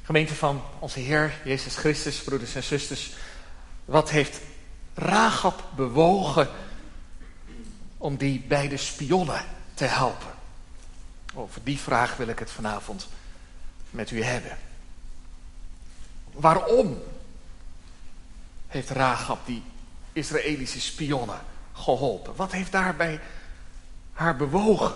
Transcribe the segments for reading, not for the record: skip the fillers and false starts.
Gemeente van onze Heer Jezus Christus, broeders en zusters. Wat heeft Rachab bewogen om die beide spionnen te helpen? Over die vraag wil ik het vanavond met u hebben. Waarom heeft Rachab die Israëlische spionnen geholpen? Wat heeft daarbij haar bewogen?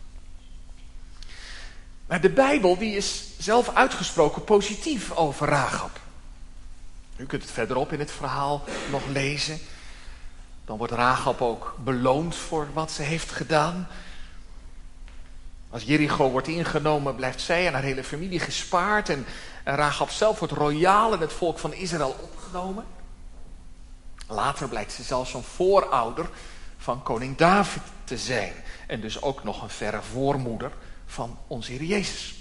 Maar de Bijbel die is zelf uitgesproken positief over Rachab. U kunt het verderop in het verhaal nog lezen. Dan wordt Rachab ook beloond voor wat ze heeft gedaan. Als Jericho wordt ingenomen, blijft zij en haar hele familie gespaard. En Rachab zelf wordt royaal in het volk van Israël opgenomen. Later blijkt ze zelfs een voorouder van koning David te zijn. En dus ook nog een verre voormoeder van onze Heer Jezus.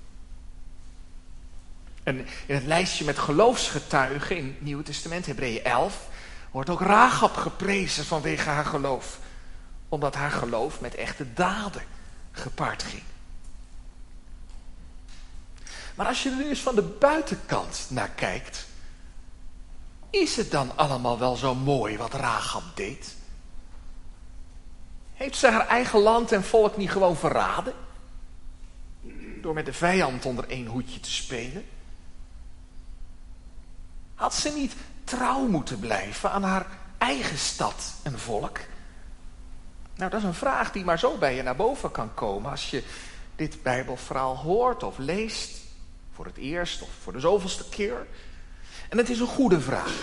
En in het lijstje met geloofsgetuigen in het Nieuwe Testament, Hebreeën 11, wordt ook Rachab geprezen vanwege haar geloof. Omdat haar geloof met echte daden gepaard ging. Maar als je er nu eens van de buitenkant naar kijkt, is het dan allemaal wel zo mooi wat Rachab deed? Heeft ze haar eigen land en volk niet gewoon verraden? Door met de vijand onder één hoedje te spelen? Had ze niet trouw moeten blijven aan haar eigen stad en volk? Nou, dat is een vraag die maar zo bij je naar boven kan komen als je dit Bijbelverhaal hoort of leest. Voor het eerst of voor de zoveelste keer. En het is een goede vraag.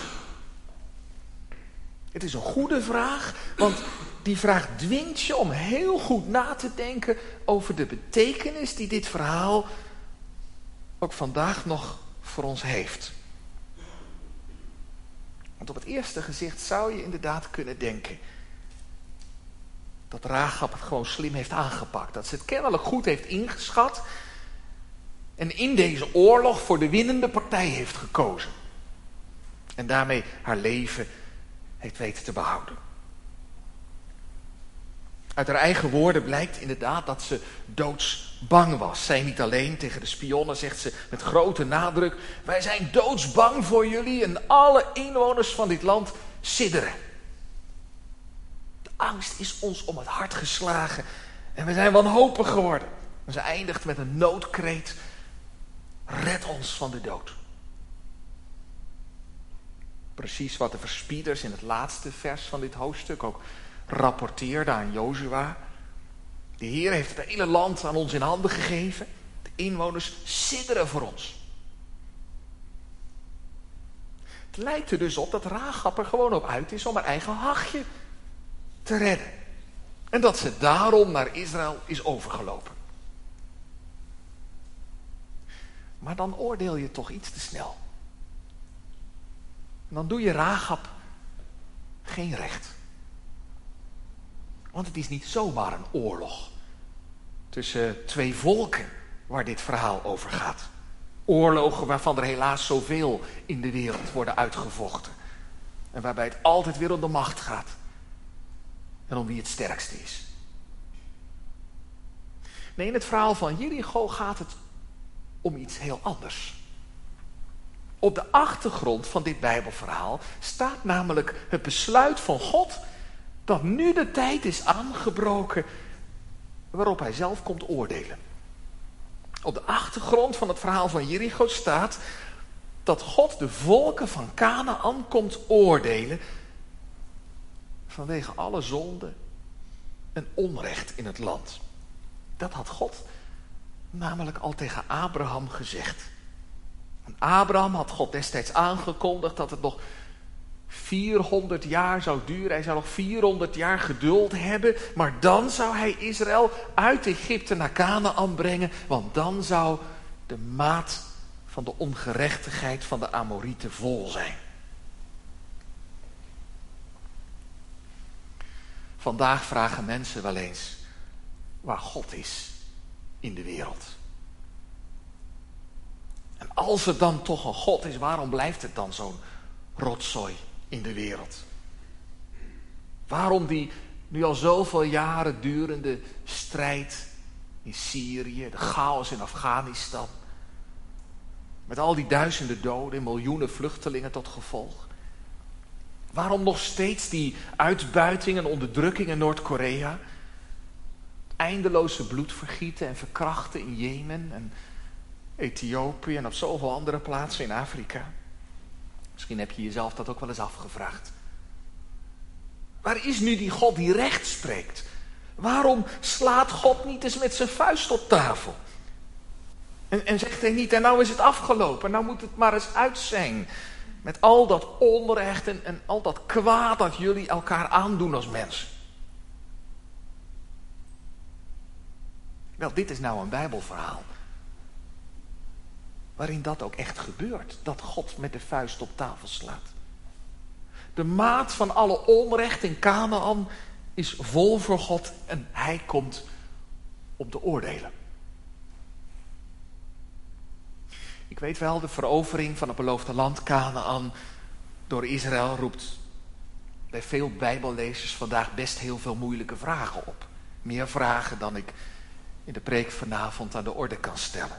Het is een goede vraag, want die vraag dwingt je om heel goed na te denken over de betekenis die dit verhaal ook vandaag nog voor ons heeft. Want op het eerste gezicht zou je inderdaad kunnen denken dat Rachab het gewoon slim heeft aangepakt. Dat ze het kennelijk goed heeft ingeschat en in deze oorlog voor de winnende partij heeft gekozen. En daarmee haar leven heeft weten te behouden. Uit haar eigen woorden blijkt inderdaad dat ze doodsbang was. Zij niet alleen, tegen de spionnen zegt ze met grote nadruk: wij zijn doodsbang voor jullie en alle inwoners van dit land sidderen. De angst is ons om het hart geslagen en we zijn wanhopig geworden. En ze eindigt met een noodkreet: red ons van de dood. Precies wat de verspieders in het laatste vers van dit hoofdstuk ook rapporteerden aan Jozua. De Heer heeft het hele land aan ons in handen gegeven. De inwoners sidderen voor ons. Het lijkt er dus op dat Rachab er gewoon op uit is om haar eigen hachje te redden. En dat ze daarom naar Israël is overgelopen. Maar dan oordeel je toch iets te snel. En dan doe je Rachab geen recht. Want het is niet zomaar een oorlog tussen twee volken waar dit verhaal over gaat. Oorlogen waarvan er helaas zoveel in de wereld worden uitgevochten. En waarbij het altijd weer om de macht gaat. En om wie het sterkste is. Nee, in het verhaal van Jericho gaat het om iets heel anders. Op de achtergrond van dit Bijbelverhaal staat namelijk het besluit van God dat nu de tijd is aangebroken waarop hij zelf komt oordelen. Op de achtergrond van het verhaal van Jericho staat dat God de volken van Kanaän komt oordelen vanwege alle zonde en onrecht in het land. Dat had God namelijk al tegen Abraham gezegd. En Abraham had God destijds aangekondigd dat het nog 400 jaar zou duren. Hij zou nog 400 jaar geduld hebben. Maar dan zou hij Israël uit Egypte naar Kanaän brengen. Want dan zou de maat van de ongerechtigheid van de Amorieten vol zijn. Vandaag vragen mensen wel eens waar God is in de wereld. En als er dan toch een God is, waarom blijft het dan zo'n rotzooi in de wereld? Waarom die nu al zoveel jaren durende strijd in Syrië, de chaos in Afghanistan? Met al die duizenden doden en miljoenen vluchtelingen tot gevolg. Waarom nog steeds die uitbuiting en onderdrukking in Noord-Korea? Eindeloze bloedvergieten en verkrachten in Jemen en Ethiopië en op zoveel andere plaatsen in Afrika. Misschien heb je jezelf dat ook wel eens afgevraagd. Waar is nu die God die recht spreekt? Waarom slaat God niet eens met zijn vuist op tafel? En zegt hij niet, en nou is het afgelopen, nou moet het maar eens uit zijn. Met al dat onrecht en al dat kwaad dat jullie elkaar aandoen als mensen. Wel, dit is nou een Bijbelverhaal. Waarin dat ook echt gebeurt. Dat God met de vuist op tafel slaat. De maat van alle onrecht in Kanaan is vol voor God en hij komt op de oordelen. Ik weet wel, de verovering van het beloofde land Kanaan door Israël roept bij veel Bijbellezers vandaag best heel veel moeilijke vragen op. Meer vragen dan ik in de preek vanavond aan de orde kan stellen.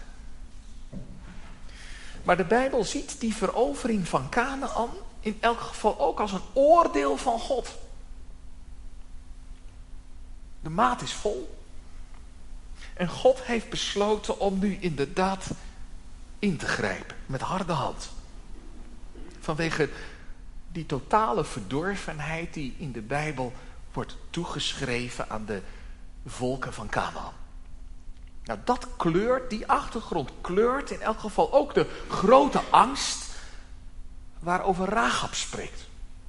Maar de Bijbel ziet die verovering van Kanaan in elk geval ook als een oordeel van God. De maat is vol. En God heeft besloten om nu inderdaad in te grijpen. Met harde hand. Vanwege die totale verdorvenheid die in de Bijbel wordt toegeschreven aan de volken van Kanaan. Nou, dat kleurt, die achtergrond kleurt in elk geval ook de grote angst waarover Rahab spreekt.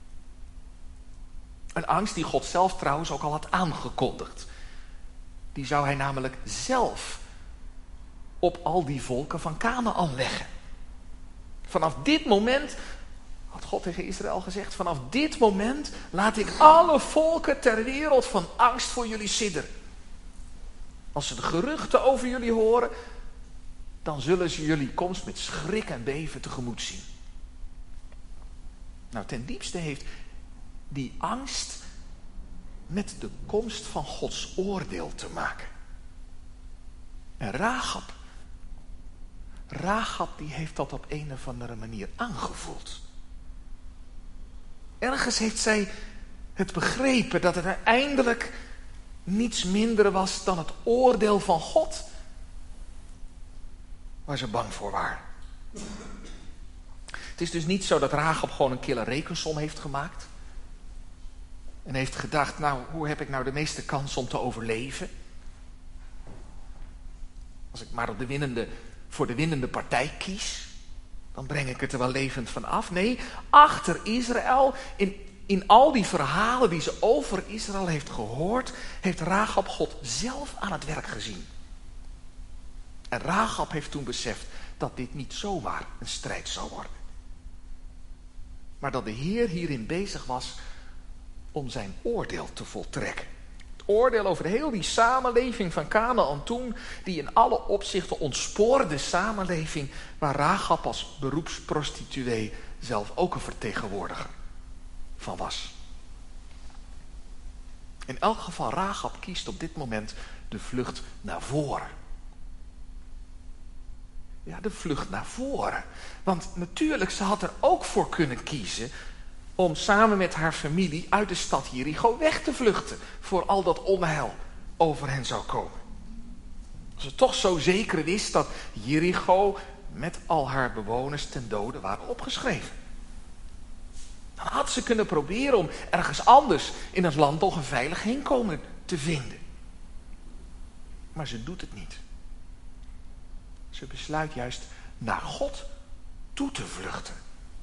Een angst die God zelf trouwens ook al had aangekondigd. Die zou hij namelijk zelf op al die volken van Kanaan leggen. Vanaf dit moment, had God tegen Israël gezegd, vanaf dit moment laat ik alle volken ter wereld van angst voor jullie sidderen. Als ze de geruchten over jullie horen, dan zullen ze jullie komst met schrik en beven tegemoet zien. Nou, ten diepste heeft die angst met de komst van Gods oordeel te maken. En Rahab die heeft dat op een of andere manier aangevoeld. Ergens heeft zij het begrepen dat het uiteindelijk niets minder was dan het oordeel van God waar ze bang voor waren. Het is dus niet zo dat Rahab gewoon een kille rekensom heeft gemaakt. En heeft gedacht, nou, hoe heb ik nou de meeste kans om te overleven? Als ik maar voor de winnende partij kies, dan breng ik het er wel levend van af. Nee, achter Israël, in al die verhalen die ze over Israël heeft gehoord, heeft Rahab God zelf aan het werk gezien. En Rahab heeft toen beseft dat dit niet zomaar een strijd zou worden. Maar dat de Heer hierin bezig was om zijn oordeel te voltrekken. Het oordeel over heel die samenleving van Kanaan toen, die in alle opzichten ontspoorde samenleving, waar Rahab als beroepsprostituee zelf ook een vertegenwoordiger van was. In elk geval, Rahab kiest op dit moment de vlucht naar voren. Ja, de vlucht naar voren. Want natuurlijk, ze had er ook voor kunnen kiezen om samen met haar familie uit de stad Jericho weg te vluchten, voor al dat onheil over hen zou komen. Als ze toch zo zeker wist dat Jericho met al haar bewoners ten dode waren opgeschreven. Dan had ze kunnen proberen om ergens anders in het land nog een veilig heenkomen te vinden. Maar ze doet het niet. Ze besluit juist naar God toe te vluchten.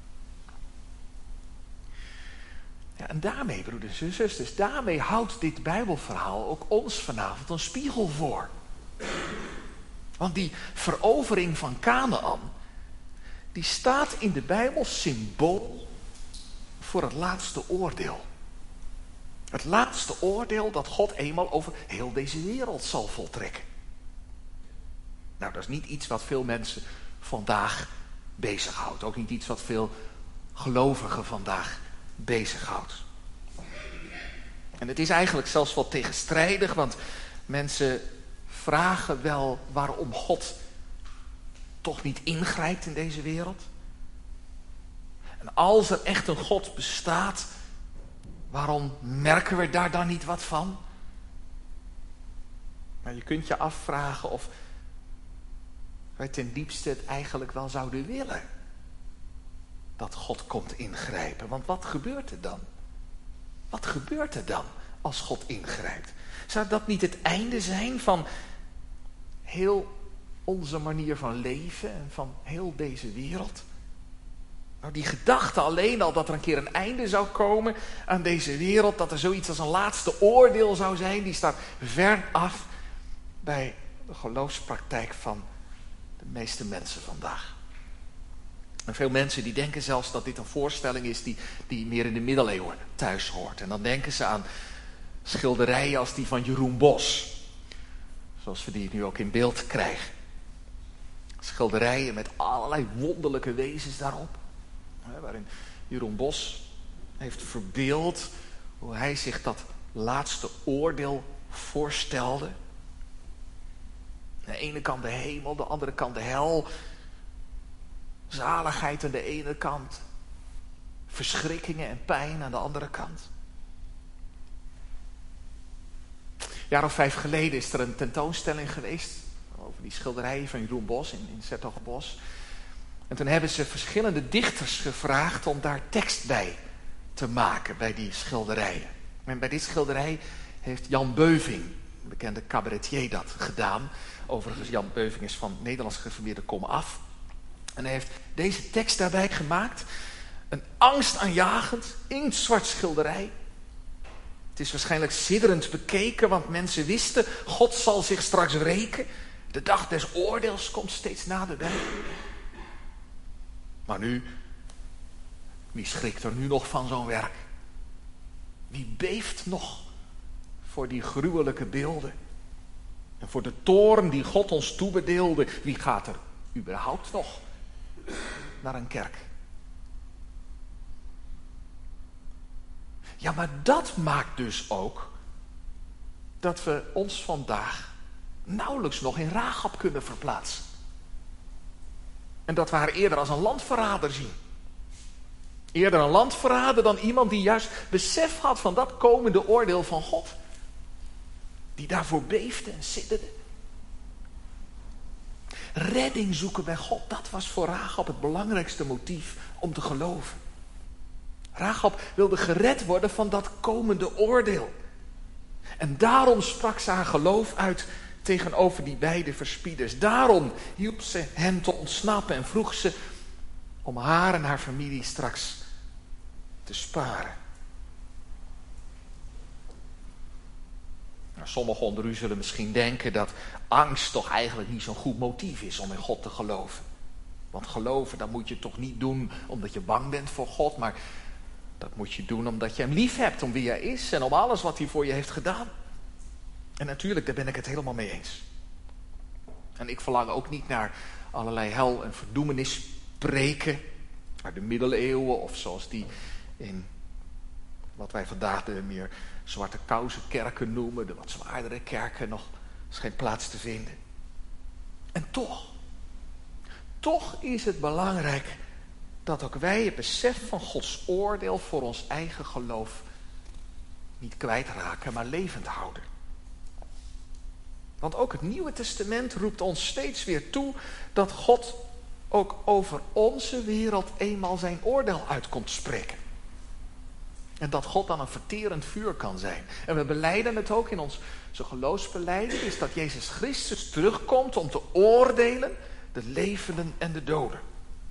Ja, en daarmee, broeders en zusters, daarmee houdt dit Bijbelverhaal ook ons vanavond een spiegel voor. Want die verovering van Kanaan, die staat in de Bijbel symbool voor het laatste oordeel. Het laatste oordeel dat God eenmaal over heel deze wereld zal voltrekken. Nou, dat is niet iets wat veel mensen vandaag bezighoudt. Ook niet iets wat veel gelovigen vandaag bezighoudt. En het is eigenlijk zelfs wat tegenstrijdig, want mensen vragen wel waarom God toch niet ingrijpt in deze wereld? En als er echt een God bestaat, waarom merken we daar dan niet wat van? Maar je kunt je afvragen of wij ten diepste het eigenlijk wel zouden willen. Dat God komt ingrijpen. Want wat gebeurt er dan? Wat gebeurt er dan als God ingrijpt? Zou dat niet het einde zijn van heel onze manier van leven en van heel deze wereld? Nou, die gedachte alleen al dat er een keer een einde zou komen aan deze wereld, dat er zoiets als een laatste oordeel zou zijn, die staat ver af bij de geloofspraktijk van de meeste mensen vandaag. En veel mensen die denken zelfs dat dit een voorstelling is die meer in de middeleeuwen thuis hoort. En dan denken ze aan schilderijen als die van Jeroen Bosch, zoals we die nu ook in beeld krijgen. Schilderijen met allerlei wonderlijke wezens daarop. Waarin Jeroen Bosch heeft verbeeld hoe hij zich dat laatste oordeel voorstelde. Aan de ene kant de hemel, de andere kant de hel. Zaligheid aan de ene kant. Verschrikkingen en pijn aan de andere kant. Een jaar of 5 geleden is er een tentoonstelling geweest over die schilderijen van Jeroen Bosch in 's-Hertogenbosch. En toen hebben ze verschillende dichters gevraagd om daar tekst bij te maken bij die schilderijen. En bij dit schilderij heeft Jan Beuving, een bekende cabaretier, dat gedaan. Overigens, Jan Beuving is van Nederlands gereformeerde komaf. En hij heeft deze tekst daarbij gemaakt. Een angstaanjagend, inktzwart schilderij. Het is waarschijnlijk sidderend bekeken, want mensen wisten, God zal zich straks wreken. De dag des oordeels komt steeds naderbij. Maar nu, wie schrikt er nu nog van zo'n werk? Wie beeft nog voor die gruwelijke beelden? En voor de toorn die God ons toebedeelde, wie gaat er überhaupt nog naar een kerk? Ja, maar dat maakt dus ook dat we ons vandaag nauwelijks nog in Rahab kunnen verplaatsen. En dat we haar eerder als een landverrader zien. Eerder een landverrader dan iemand die juist besef had van dat komende oordeel van God. Die daarvoor beefde en sidderde. Redding zoeken bij God, dat was voor Rahab het belangrijkste motief om te geloven. Rahab wilde gered worden van dat komende oordeel. En daarom sprak ze haar geloof uit tegenover die beide verspieders. Daarom hielp ze hen te ontsnappen en vroeg ze om haar en haar familie straks te sparen. Nou, sommigen onder u zullen misschien denken dat angst toch eigenlijk niet zo'n goed motief is om in God te geloven. Want geloven, dat moet je toch niet doen omdat je bang bent voor God, maar dat moet je doen omdat je hem lief hebt, om wie hij is en om alles wat hij voor je heeft gedaan. En natuurlijk, daar ben ik het helemaal mee eens. En ik verlang ook niet naar allerlei hel- en verdoemenispreken uit de middeleeuwen of zoals die in wat wij vandaag de meer zwarte kousenkerken noemen, de wat zwaardere kerken, nog is geen plaats te vinden. En toch is het belangrijk dat ook wij het besef van Gods oordeel voor ons eigen geloof niet kwijtraken, maar levend houden. Want ook het Nieuwe Testament roept ons steeds weer toe dat God ook over onze wereld eenmaal zijn oordeel uit komt spreken. En dat God dan een verterend vuur kan zijn. En we belijden het ook in onze geloofsbelijden, is dat Jezus Christus terugkomt om te oordelen de levenden en de doden.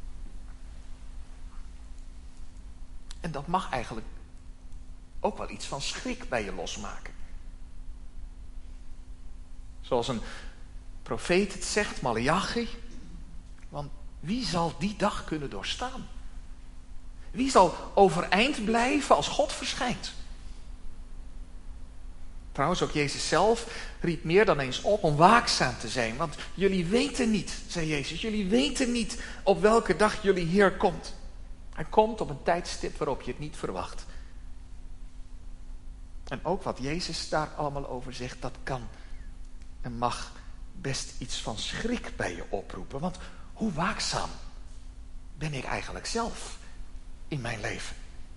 En dat mag eigenlijk ook wel iets van schrik bij je losmaken. Zoals een profeet het zegt, Maleachi. Want wie zal die dag kunnen doorstaan? Wie zal overeind blijven als God verschijnt? Trouwens, ook Jezus zelf riep meer dan eens op om waakzaam te zijn. Want jullie weten niet, zei Jezus, jullie weten niet op welke dag jullie Heer komt. Hij komt op een tijdstip waarop je het niet verwacht. En ook wat Jezus daar allemaal over zegt, dat kan en mag best iets van schrik bij je oproepen. Want Hoe waakzaam ben ik eigenlijk zelf in mijn leven?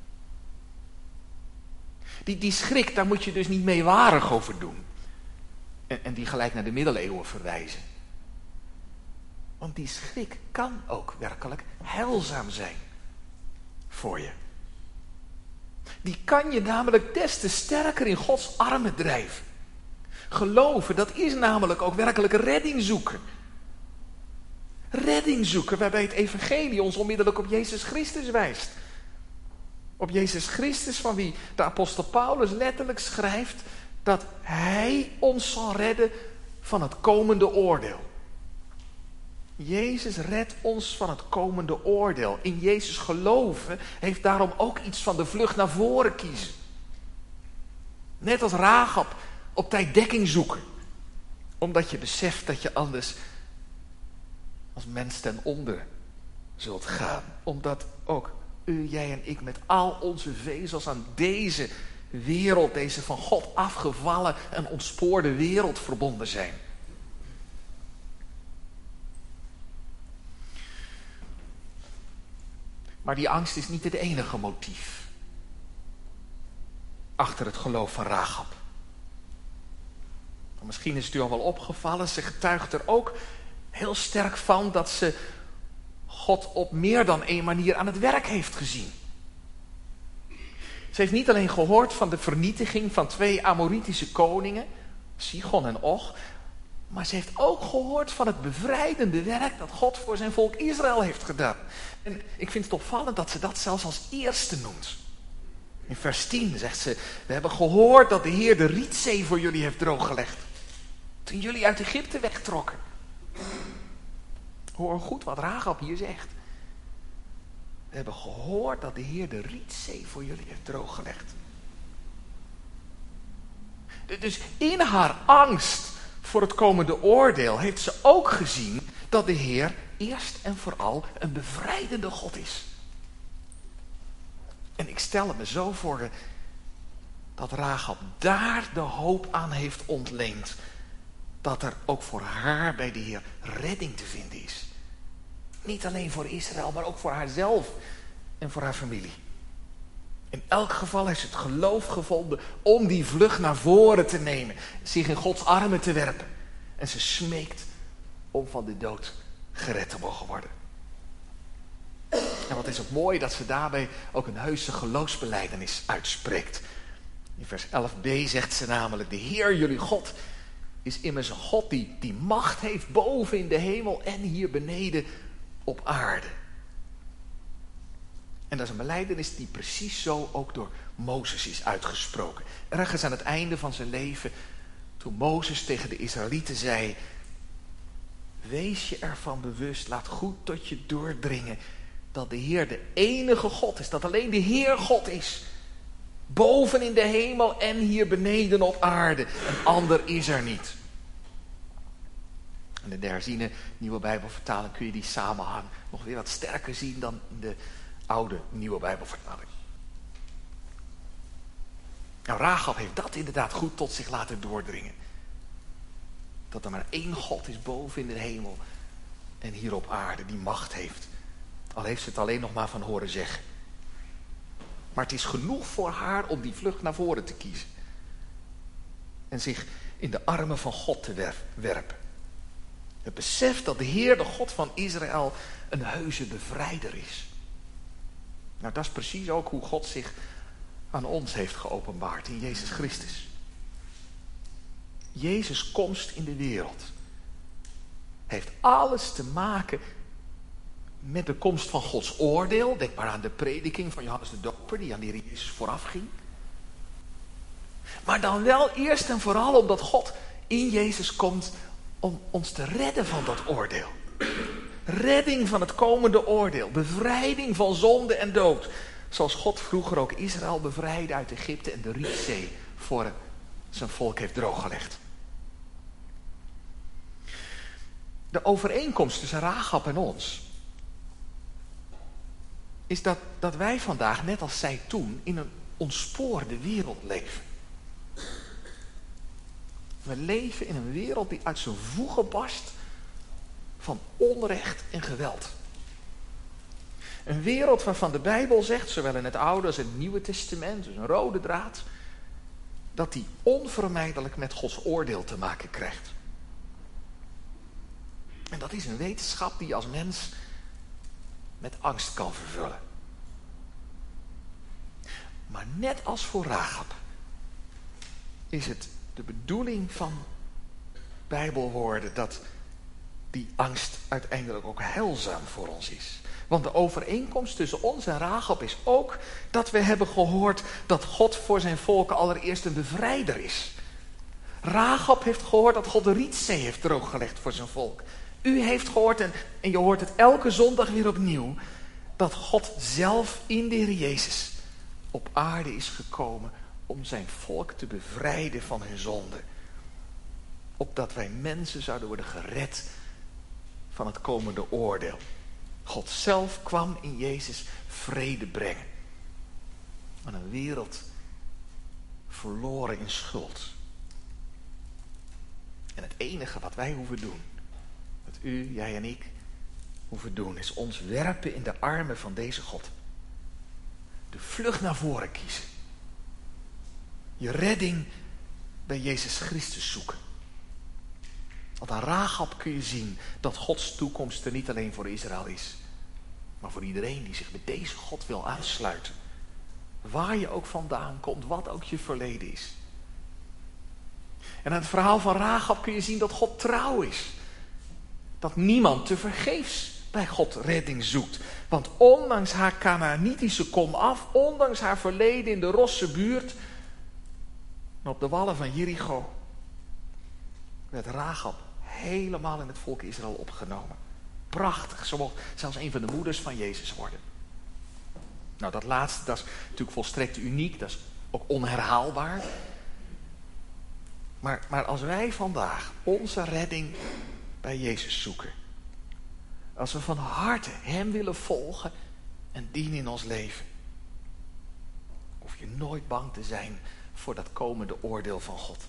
Die schrik, daar moet je dus niet meewarig over doen. En die gelijk naar de middeleeuwen verwijzen. Want die schrik kan ook werkelijk heilzaam zijn voor je. Die kan je namelijk des te sterker in Gods armen drijven. Geloven, dat is namelijk ook werkelijk redding zoeken. Redding zoeken waarbij het evangelie ons onmiddellijk op Jezus Christus wijst. Op Jezus Christus, van wie de apostel Paulus letterlijk schrijft dat hij ons zal redden van het komende oordeel. Jezus redt ons van het komende oordeel. In Jezus geloven heeft daarom ook iets van de vlucht naar voren kiezen. Net als Rahab op tijd dekking zoeken. Omdat je beseft dat je anders als mens ten onder zult gaan. Omdat ook u, jij en ik met al onze vezels aan deze wereld, deze van God afgevallen en ontspoorde wereld verbonden zijn. Maar die angst is niet het enige motief achter het geloof van Rahab. Misschien is het u al wel opgevallen, ze getuigt er ook heel sterk van dat ze God op meer dan één manier aan het werk heeft gezien. Ze heeft niet alleen gehoord van de vernietiging van 2 Amoritische koningen, Sigon en Og, maar ze heeft ook gehoord van het bevrijdende werk dat God voor zijn volk Israël heeft gedaan. En ik vind het opvallend dat ze dat zelfs als eerste noemt. In vers 10 zegt ze, we hebben gehoord dat de Heer de Rietzee voor jullie heeft drooggelegd. Toen jullie uit Egypte wegtrokken. Hoor goed wat Rahab hier zegt. We hebben gehoord dat de Heer de Rietzee voor jullie heeft drooggelegd. Dus in haar angst voor het komende oordeel heeft ze ook gezien dat de Heer eerst en vooral een bevrijdende God is. En ik stel het me zo voor dat Rahab daar de hoop aan heeft ontleend. Dat er ook voor haar bij de Heer redding te vinden is. Niet alleen voor Israël, maar ook voor haarzelf en voor haar familie. In elk geval heeft ze het geloof gevonden om die vlucht naar voren te nemen. Zich in Gods armen te werpen. En ze smeekt om van de dood gered te mogen worden. En wat is het mooi dat ze daarbij ook een heuse geloofsbelijdenis uitspreekt. In vers 11b zegt ze namelijk, de Heer jullie God is immers een God die macht heeft boven in de hemel en hier beneden op aarde. En dat is een belijdenis die precies zo ook door Mozes is uitgesproken. Ergens aan het einde van zijn leven, toen Mozes tegen de Israëlieten zei, wees je ervan bewust, laat goed tot je doordringen dat de Heer de enige God is, dat alleen de Heer God is. Boven in de hemel en hier beneden op aarde. Een ander is er niet. In de herziene nieuwe Bijbelvertaling kun je die samenhang nog weer wat sterker zien dan in de oude nieuwe Bijbelvertaling. Nou, Rahab heeft dat inderdaad goed tot zich laten doordringen. Dat er maar één God is boven in de hemel en hier op aarde die macht heeft. Al heeft ze het alleen nog maar van horen zeggen. Maar het is genoeg voor haar om die vlucht naar voren te kiezen. En zich in de armen van God te werpen. Het besef dat de Heer, de God van Israël, een heuse bevrijder is. Nou, dat is precies ook hoe God zich aan ons heeft geopenbaard in Jezus Christus. Jezus' komst in de wereld heeft alles te maken met de komst van Gods oordeel. Denk maar aan de prediking van Johannes de Doper die aan de Heer Jezus vooraf ging. Maar dan wel eerst en vooral omdat God in Jezus komt om ons te redden van dat oordeel. Redding van het komende oordeel. Bevrijding van zonde en dood. Zoals God vroeger ook Israël bevrijdde uit Egypte en de Rietzee voor zijn volk heeft drooggelegd. De overeenkomst tussen Rahab en ons is dat wij vandaag, net als zij toen, in een ontspoorde wereld leven. We leven in een wereld die uit zijn voegen barst van onrecht en geweld. Een wereld waarvan de Bijbel zegt, zowel in het Oude als in het Nieuwe Testament, dus een rode draad, dat die onvermijdelijk met Gods oordeel te maken krijgt. En dat is een wetenschap die je als mens met angst kan vervullen. Maar net als voor Rahab is het de bedoeling van Bijbelwoorden dat die angst uiteindelijk ook heilzaam voor ons is. Want de overeenkomst tussen ons en Rahab is ook dat we hebben gehoord dat God voor zijn volk allereerst een bevrijder is. Rahab heeft gehoord dat God de Rietzee heeft drooggelegd voor zijn volk. U heeft gehoord, en je hoort het elke zondag weer opnieuw, dat God zelf in de Heer Jezus op aarde is gekomen om zijn volk te bevrijden van hun zonde. Opdat wij mensen zouden worden gered van het komende oordeel. God zelf kwam in Jezus vrede brengen. Aan een wereld verloren in schuld. En het enige wat wij hoeven doen, wat u, jij en ik hoeven doen, is ons werpen in de armen van deze God. De vlucht naar voren kiezen. Je redding bij Jezus Christus zoeken. Want aan Rahab kun je zien dat Gods toekomst er niet alleen voor Israël is, maar voor iedereen die zich bij deze God wil aansluiten. Waar je ook vandaan komt, wat ook je verleden is. En aan het verhaal van Rahab kun je zien dat God trouw is. Dat niemand tevergeefs bij God redding zoekt. Want ondanks haar Kanaanitische komaf, ondanks haar verleden in de Rosse buurt en op de wallen van Jericho, werd Rahab helemaal in het volk Israël opgenomen. Prachtig, ze mocht zelfs een van de moeders van Jezus worden. Nou, dat laatste, dat is natuurlijk volstrekt uniek, dat is ook onherhaalbaar. Maar als wij vandaag onze redding bij Jezus zoeken, als we van harte hem willen volgen en dienen in ons leven, hoef je nooit bang te zijn voor dat komende oordeel van God.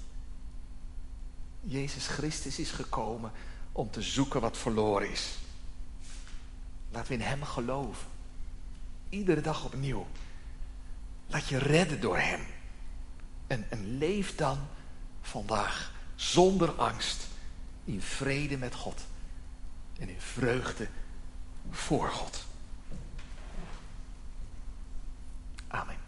Jezus Christus is gekomen om te zoeken wat verloren is. Laten we in hem geloven. Iedere dag opnieuw. Laat je redden door hem. En leef dan vandaag zonder angst. In vrede met God. En in vreugde voor God. Amen.